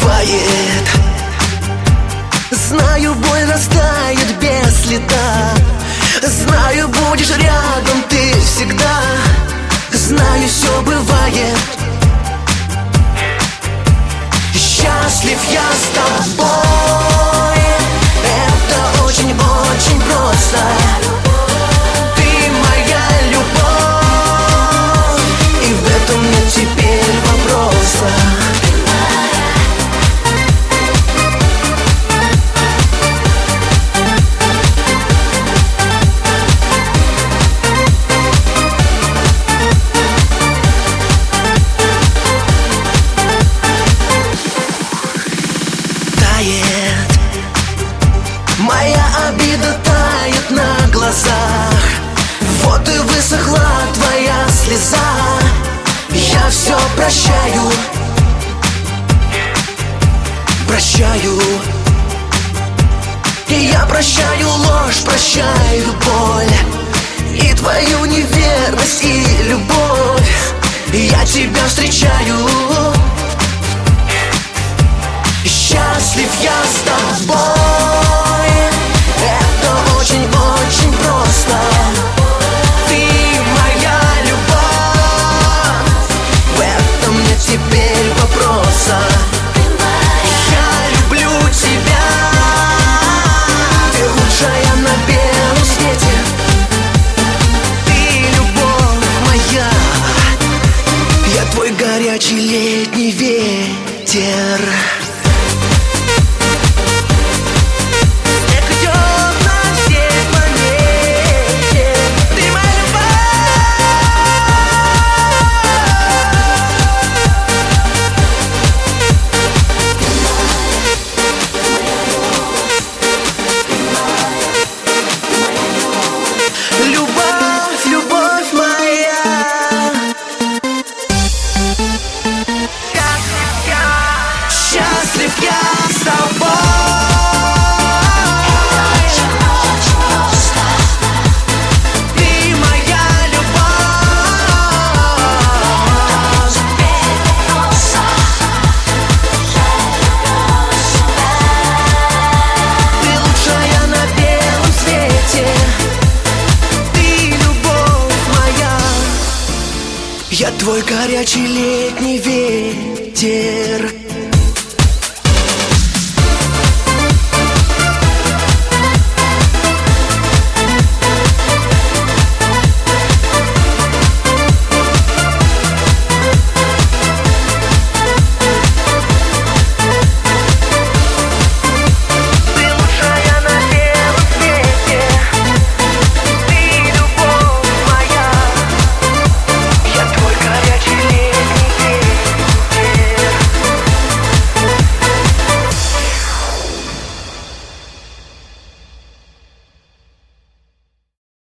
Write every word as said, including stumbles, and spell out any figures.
бывает. Знаю, боль растает без следа. Знаю, будешь рядом ты всегда. Знаю, все бывает. Счастлив я с тобой. Это очень-очень просто. Ты моя любовь, и в этом нет теперь вопроса. Моя обида тает на глазах. Вот и высохла твоя слеза. Я все прощаю, прощаю. И я прощаю ложь, прощаю боль, и твою неверность, и любовь. Я тебя встречаю. Счастлив я с тобой. Это очень-очень просто. Ты моя любовь, в этом нет теперь вопроса. Я люблю тебя. Ты лучшая на белом свете. Ты любовь моя. Я твой горячий летний ветер. Счастлив я с тобой. Ты моя любовь. Ты лучшая на белом свете. Ты любовь моя. Я твой горячий летний ветер.